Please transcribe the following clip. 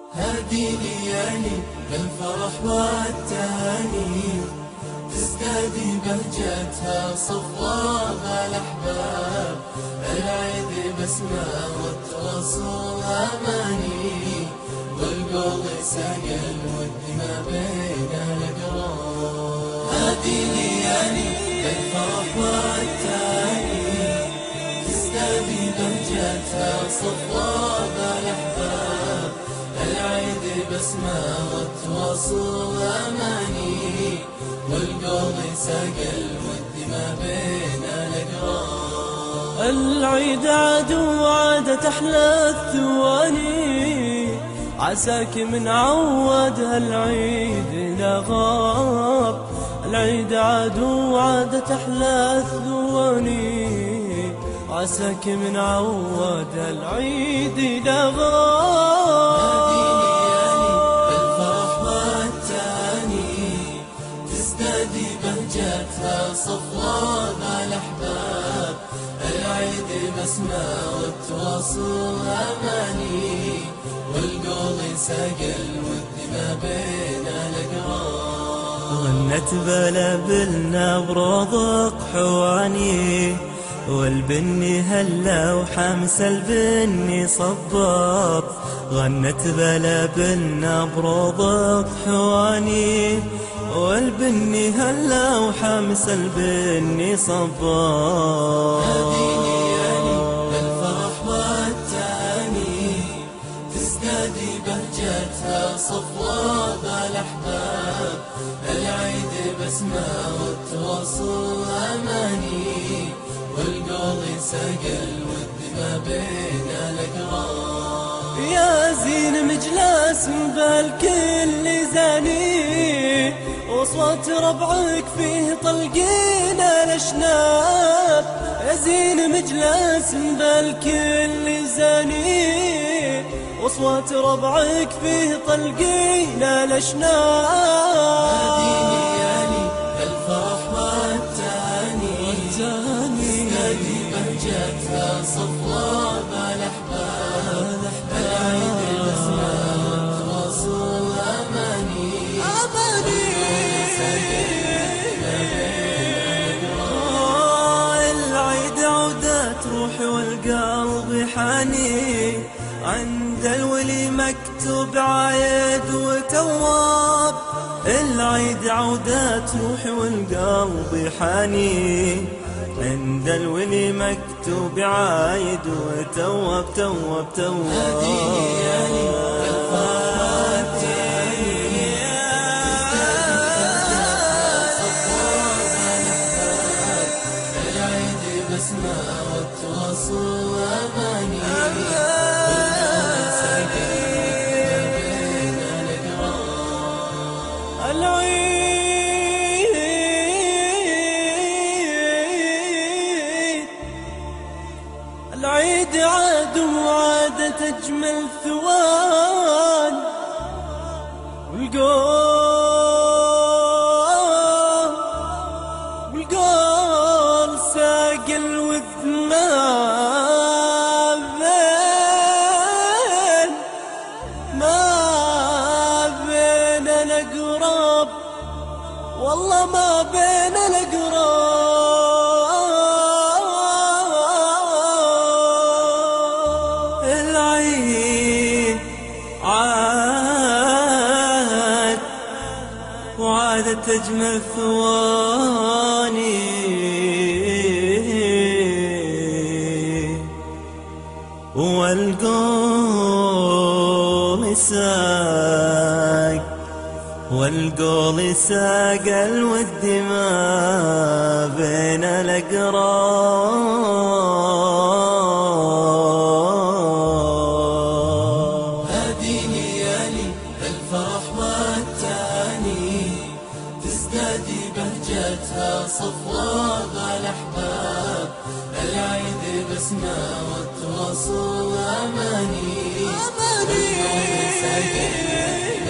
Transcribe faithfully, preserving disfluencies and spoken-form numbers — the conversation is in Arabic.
هذه ليالي بالفرح والتهاني، تزدادي بهجتها صفوها الأحباب. العيد بسمة والتواصل أماني، والقول ساقل والدماء بين الأقراب. هذه ليالي بالفرح والتهاني، تزدادي بهجتها صفوها الأحباب. العيد بسمة والتواصل أماني، والقول ساقل والدماء بين الأقراب. العيد عاد وعادت أحلى الثواني، عساك من عود هالعيد لا غاب. العيد عاد وعادت أحلى الثواني، عساك من عود هالعيد لا غاب. بهجتها صفوها الأحباب. العيد بسمة والتواصل أماني، والقول ساقل والدماء بين الأقراب. غنت بلبلنا برضق حواني، والبني هلا وحمس البني صباب. غنت بلبلنا برضق حواني، والبني هلا وحمس البني صباب. هذه ليالي الفرح والتهاني، تزدادي بهجتها صفوها الأحباب. العيد بسمة والتواصل أماني، والقول ساقل والدماء بين الأقراب. يا زين مجلس بالكل زاني، وصوت ربعك فيه طلقين الأشناب. يا زين مجلس بالكل زاني، وصوت ربعك فيه طلقين الأشناب. هذه ليالي الفرح والتهاني، تزدادي بهجتها صفوها الأحباب. العيد بسمة والتواصل أماني، العيد عودات روحي والقلب حاني. عند الولي مكتوب عايد وتواب. العيد عودات روحي والقلب حاني، عند الولي مكتوب عايد وتواب تواب تواب. هذه ليالي الفرح والتهاني، بسمة والتواصل أماني، والقول ساقل بين الأقراب. العيد العيد عاد وعادت أجمل ثوان، والقول والقول ساقل والدماء بين ما بين الأقراب. والله ما بين الأقراب. العيد عاد وعادت أجمل ثواني، والقول ساق والقول ساقل والدماء بين الأقراب. هذه ليالي الفرح والتهاني، تزدادي بهجتها صفوها الأحباب. العيد بسمة والتواصل أماني، والقول ساقل